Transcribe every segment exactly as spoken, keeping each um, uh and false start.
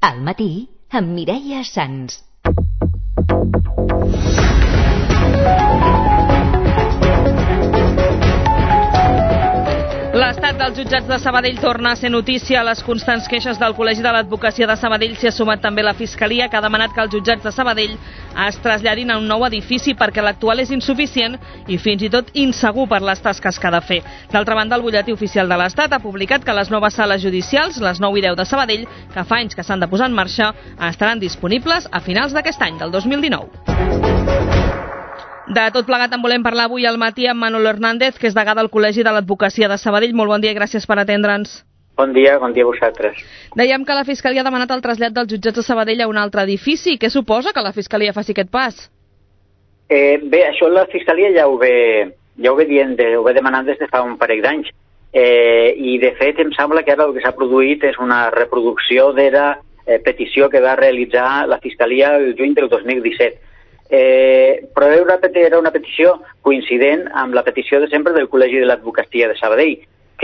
Al matí, amb Mireia Sans. L'estat dels jutjats de Sabadell torna a ser notícia. A les constants queixes del Col·legi de l'Advocacia de Sabadell s'hi ha sumat també la Fiscalia, que ha demanat que els jutjats de Sabadell es traslladin a un nou edifici perquè l'actual és insuficient i fins i tot insegur per les tasques que ha de fer. D'altra banda, el butlletí oficial de l'Estat ha publicat que les noves sales judicials, les nou i deu de Sabadell, que fa anys que s'han de posar en marxa, estaran disponibles a finals d'aquest any, del dos mil dinou. De tot plegat en volem parlar avui al matí amb Manolo Hernández, que és degà del Col·legi de l'Advocacia de Sabadell. Molt bon dia i gràcies per atendre'ns. Bon dia, bon dia a vosaltres. Dèiem que la Fiscalia ha demanat el trasllat dels jutjats de Sabadell a un altre edifici. Què suposa que la Fiscalia faci aquest pas? Eh, bé, això la Fiscalia ja ho ve, ja ho ve dient, de, ho ve demanant des de fa un parell d'anys. Eh, I de fet em sembla que ara el que s'ha produït és una reproducció de la eh, petició que va realitzar la Fiscalia el juny del dos mil disset. Eh, però era una petició coincident amb la petició de sempre del Col·legi de l'Advocacia de Sabadell,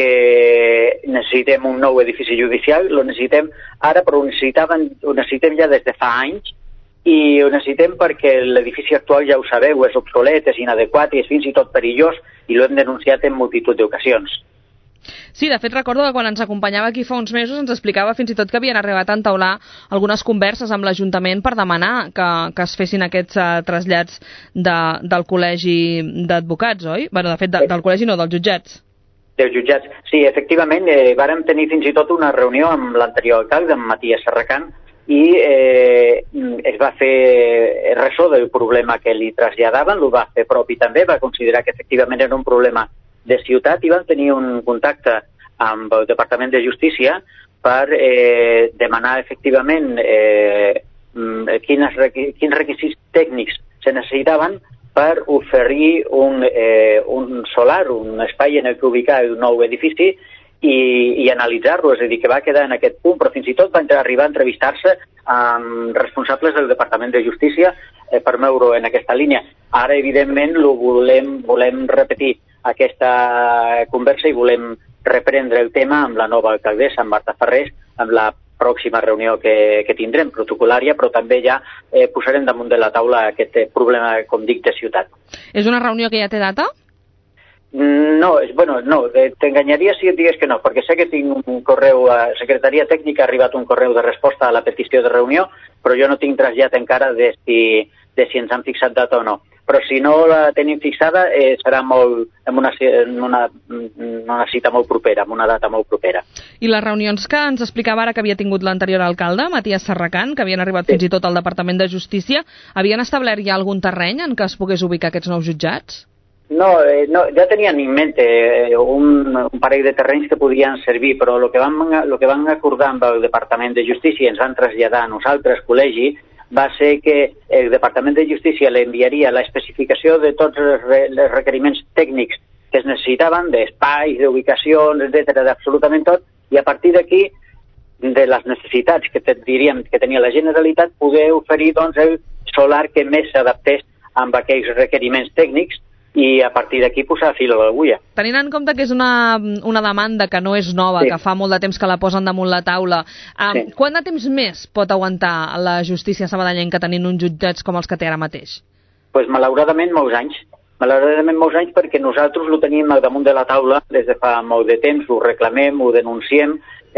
que necessitem un nou edifici judicial, lo necessitem ara, però ho, ho necessitem ja des de fa anys, i ho necessitem perquè l'edifici actual, ja ho sabeu, és obsolet, és inadequat i és fins i tot perillós, i l'hem denunciat en multitud d'ocasions. Sí, de fet recordo que quan ens acompanyava aquí fa uns mesos ens explicava fins i tot que havien arribat a entaular algunes converses amb l'Ajuntament per demanar que, que es fessin aquests uh, trasllats de, del Col·legi d'Advocats, oi? Bueno, de fet, de, del Col·legi no, dels jutjats. Dels jutjats, sí, efectivament, eh, vàrem tenir fins i tot una reunió amb l'anterior alcalde, amb Matías Serracant, i eh, es va fer ressò del problema que li traslladaven, ho va fer propi també, va considerar que efectivament era un problema de ciutat i van tenir un contacte amb el Departament de Justícia per eh, demanar efectivament eh, quins, requ quins requisits tècnics se necessitaven per oferir un, eh, un solar, un espai en el que ubicar el nou edifici i, i analitzar-lo, és a dir, que va quedar en aquest punt, però fins i tot van arribar a entrevistar-se amb responsables del Departament de Justícia eh, per moure en aquesta línia. Ara, evidentment, lo volem, volem repetir aquesta conversa i volem reprendre el tema amb la nova alcaldessa, amb Marta Ferrés, amb la pròxima reunió que, que tindrem, protocolària, però també ja eh, posarem damunt de la taula aquest problema, com dic, de ciutat. És una reunió que ja té data? No, és, bueno, no, t'enganyaria si et digués que no, perquè sé que tinc un correu a Secretaria Tècnica, ha arribat un correu de resposta a la petició de reunió, però jo no tinc trasllat encara de si, de si ens han fixat data o no. Però si no la tenim fixada, eh, serà molt, en, una, en una, una cita molt propera, en una data molt propera. I les reunions que ens explicava ara que havia tingut l'anterior alcalde, Matías Serracant, que havien arribat sí. fins i tot al Departament de Justícia, havien establert ja algun terreny en què es pogués ubicar aquests nous jutjats? No, eh, no, ja tenien en mente eh, un, un parell de terrenys que podien servir, però el que, van, el que van acordar amb el Departament de Justícia i ens van traslladar a nosaltres, col·legi, va ser que el Departament de Justícia li enviaria la especificació de tots els, re, els requeriments tècnics que es necessitaven, d'espais, d'ubicacions, etcètera, d'absolutament tot, i a partir d'aquí, de les necessitats que te, diríem que tenia la Generalitat, poder oferir doncs, el solar que més s'adaptés amb aquells requeriments tècnics i a partir d'aquí posar fil a l'agulla. Tenint en compte que és una, una demanda que no és nova, sí. que fa molt de temps que la posen damunt la taula, um, sí. quant de temps més pot aguantar la justícia sabadellenca tenint uns jutjats com els que té ara mateix? Pues, malauradament molts anys. Malauradament molts anys perquè nosaltres ho tenim al damunt de la taula des de fa molt de temps, ho reclamem, ho denunciem,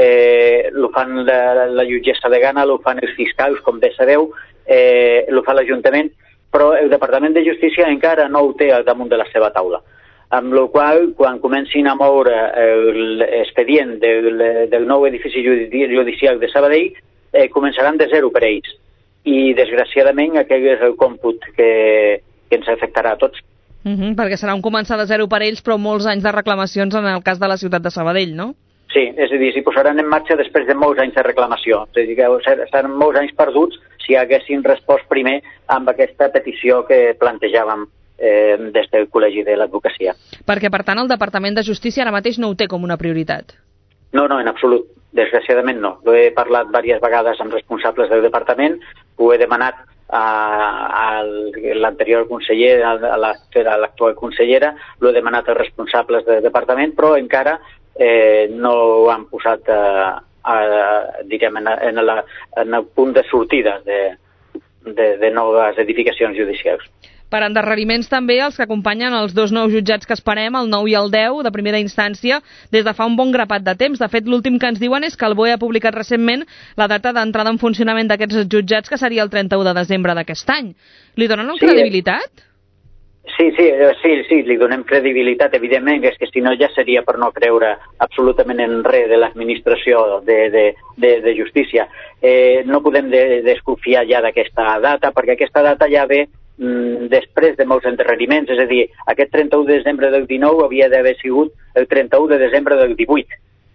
eh, ho fan la, la jutgessa de Gana, ho fan els fiscals, com bé sabeu, eh, ho fa l'Ajuntament, però el Departament de Justícia encara no ho té al damunt de la seva taula. Amb la qual cosa, quan comencin a moure l'expedient del, del nou edifici judicial de Sabadell, eh, començaran de zero per ells. I, desgraciadament, aquell és el còmput que, que ens afectarà a tots. Uh-huh, perquè serà un començar de zero per ells, però molts anys de reclamacions en el cas de la ciutat de Sabadell, no? Sí, és a dir, s'hi posaran en marxa després de molts anys de reclamació. És a dir, que seran molts anys perduts si haguessin respost primer amb aquesta petició que plantejàvem eh, des del Col·legi de l'Advocacia. Perquè, per tant, el Departament de Justícia ara mateix no ho té com una prioritat? No, no, en absolut. Desgraciadament no. Ho he parlat diverses vegades amb responsables del Departament, ho he demanat a, a l'anterior conseller, a l'actual consellera, l'ho he demanat als responsables del Departament, però encara eh, no ho han posat eh, eh, direm, en, en, la, en el punt de sortida de, de, de noves edificacions judicials. Per endarreriments també els que acompanyen els dos nous jutjats que esperem, el nou i el deu, de primera instància, des de fa un bon grapat de temps. De fet, l'últim que ens diuen és que el B O E ha publicat recentment la data d'entrada en funcionament d'aquests jutjats, que seria el trenta-u de desembre d'aquest any. Li donen sí, credibilitat? Sí, sí, sí, sí, li donem credibilitat, evidentment, és que si no ja seria per no creure absolutament en res de l'administració de, de, de, de justícia. Eh, no podem de, desconfiar ja d'aquesta data, perquè aquesta data ja ve després de molts endarreriments, és a dir, aquest trenta-u de desembre del dinou havia d'haver sigut el trenta-u de desembre del divuit.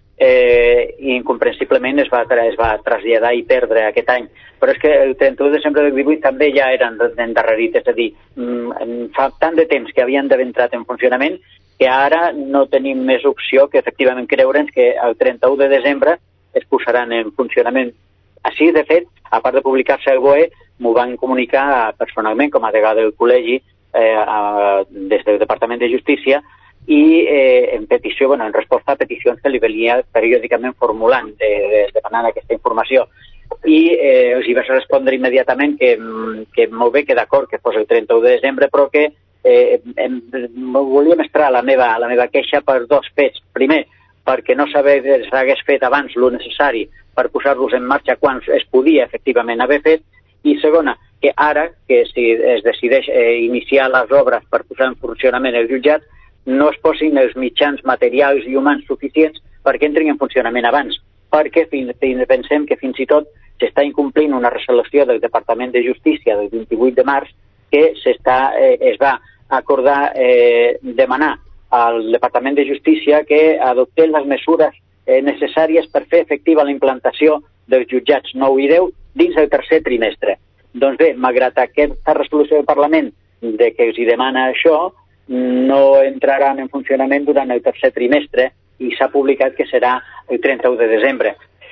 Eh, i incomprensiblement es va, es va traslladar i perdre aquest any. Però és que el trenta-u de desembre del divuit també ja eren endarrerits, és a dir, fa tant de temps que havien d'haver entrat en funcionament que ara no tenim més opció que efectivament creure'ns que el trenta-u de desembre es posaran en funcionament. Així, de fet, a part de publicar-se al B O E, m'ho van comunicar personalment com a degà del col·legi eh, a, des del Departament de Justícia i eh, en petició, bueno, en resposta a peticions que li venia periòdicament formulant de, de, demanant aquesta informació. I eh, els hi vaig respondre immediatament que, que molt bé, que d'acord que fos el trenta-u de desembre, però que eh, em, volia mostrar la meva, la meva queixa per dos fets. Primer, perquè no s'hagués fet abans lo necessari per posar-los en marxa quan es podia efectivament haver fet, i segona, que ara, que si es decideix eh, iniciar les obres per posar en funcionament el jutjat, no es posin els mitjans materials i humans suficients perquè entrin en funcionament abans, perquè fin, fin, pensem que fins i tot s'està incomplint una resolució del Departament de Justícia del vint-i-vuit de març que s'està, eh, es va acordar eh, demanar al Departament de Justícia que adoptés les mesures eh, necessàries per fer efectiva la implantació dels jutjats nou i deu dins del tercer trimestre. Doncs bé, malgrat aquesta resolució del Parlament de que els hi demana això, no entraran en funcionament durant el tercer trimestre i s'ha publicat que serà el trenta-u de desembre.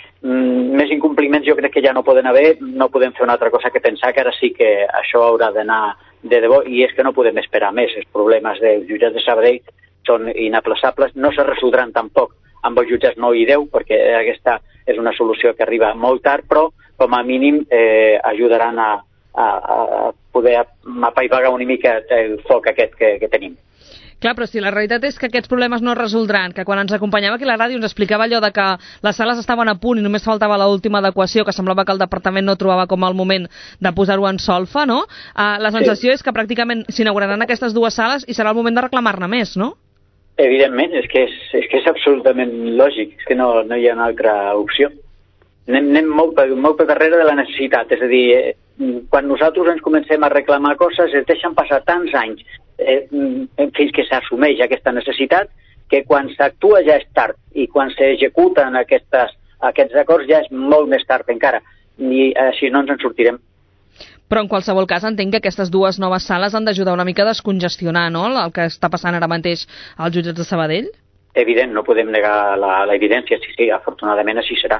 Mm, més incompliments jo crec que ja no poden haver, no podem fer una altra cosa que pensar que ara sí que això haurà d'anar de debò, i és que no podem esperar més. Els problemes dels jutjats de Sabadell són inaplaçables, no se resoldran tampoc amb els jutjats nou i deu, perquè aquesta és una solució que arriba molt tard, però com a mínim eh, ajudaran a, a, a poder apaivagar una mica el foc aquest que, que tenim. Clar, però si la realitat és que aquests problemes no es resoldran, que quan ens acompanyava aquí a la ràdio ens explicava allò de que les sales estaven a punt i només faltava l'última adequació, que semblava que el departament no trobava com el moment de posar-ho en solfa, no? Uh, la sensació sí. és que pràcticament s'inauguraran aquestes dues sales i serà el moment de reclamar-ne més, no? Evidentment, és que és, és que és absolutament lògic, és que no, no hi ha una altra opció. Anem, anem molt, per, molt per darrere de la necessitat, és a dir, eh, quan nosaltres ens comencem a reclamar coses es deixen passar tants anys eh, fins que s'assumeix aquesta necessitat que quan s'actua ja és tard i quan s'executen aquestes, aquests acords ja és molt més tard encara i així no ens en sortirem. Però en qualsevol cas entenc que aquestes dues noves sales han d'ajudar una mica a descongestionar, no?, el que està passant ara mateix als jutjats de Sabadell. Evident, no podem negar l'evidència, sí, sí, afortunadament així serà.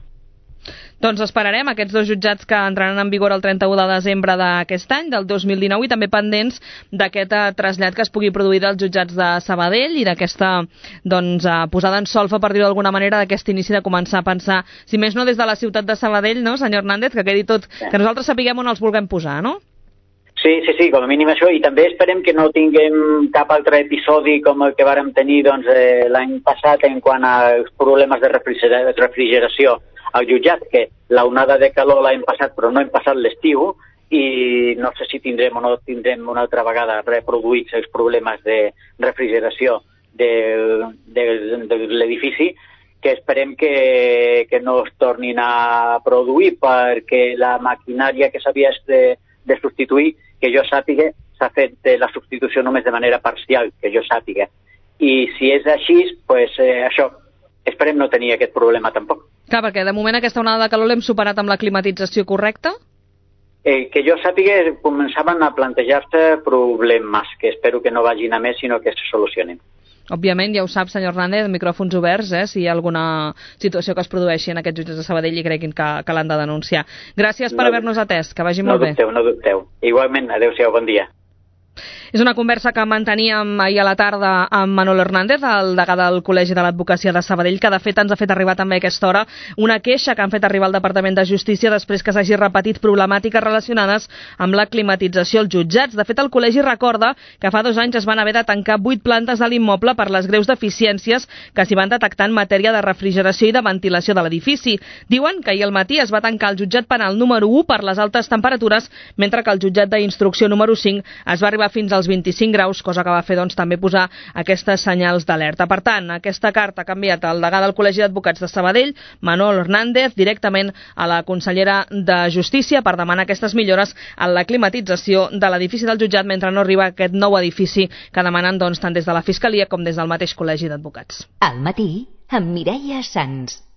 Doncs esperarem aquests dos jutjats que entraran en vigor el trenta-u de desembre d'aquest any, del dos mil dinou, i també pendents d'aquest trasllat que es pugui produir dels jutjats de Sabadell i d'aquesta doncs, posada en solfa, per dir-ho d'alguna manera, d'aquest inici de començar a pensar, si més no des de la ciutat de Sabadell, no, senyor Hernández, que quedi tot, que nosaltres sapiguem on els vulguem posar, no? Sí, sí, sí, com a mínim això, i també esperem que no tinguem cap altre episodi com el que vàrem tenir doncs, eh, l'any passat en quant als problemes de refrigeració al jutjat, que l'onada de calor l'hem passat però no hem passat l'estiu i no sé si tindrem o no tindrem una altra vegada reproduïts els problemes de refrigeració de, de, de l'edifici, que esperem que, que no es tornin a produir perquè la maquinària que s'havia de, de substituir, que jo sàpiga, s'ha fet la substitució només de manera parcial, que jo sàpiga. I si és així, pues, eh, això, esperem no tenir aquest problema tampoc. Clar, perquè de moment aquesta onada de calor l'hem superat amb la climatització correcta? Eh, que jo sàpiga, començaven a plantejar-se problemes, que espero que no vagin a més, sinó que se solucionin. Òbviament, ja ho sap, senyor Hernández, micròfons oberts, eh, si hi ha alguna situació que es produeixi en aquests jutjats de Sabadell i creguin que, que l'han de denunciar. Gràcies per no, haver-nos atès, que vagi no molt dubteu, bé. No dubteu, no dubteu. Igualment, adeu-siau, bon dia. És una conversa que manteníem ahir a la tarda amb Manol Hernández, el degà del Col·legi de l'Advocacia de Sabadell, que de fet ens ha fet arribar també a aquesta hora una queixa que han fet arribar al Departament de Justícia després que s'hagi repetit problemàtiques relacionades amb la climatització als jutjats. De fet, el Col·legi recorda que fa dos anys es van haver de tancar vuit plantes de l'immoble per les greus deficiències que s'hi van detectar en matèria de refrigeració i de ventilació de l'edifici. Diuen que ahir al matí es va tancar el jutjat penal número u per les altes temperatures, mentre que el jutjat d'instrucció número cinc es va arribar fins als vint-i-cinc graus, cosa que va fer doncs, també posar aquestes senyals d'alerta. Per tant, aquesta carta ha canviat el degà del Col·legi d'Advocats de Sabadell, Manol Hernández, directament a la consellera de Justícia per demanar aquestes millores en la climatització de l'edifici del jutjat mentre no arriba aquest nou edifici que demanen doncs, tant des de la Fiscalia com des del mateix Col·legi d'Advocats. Al matí, amb Mireia Sans.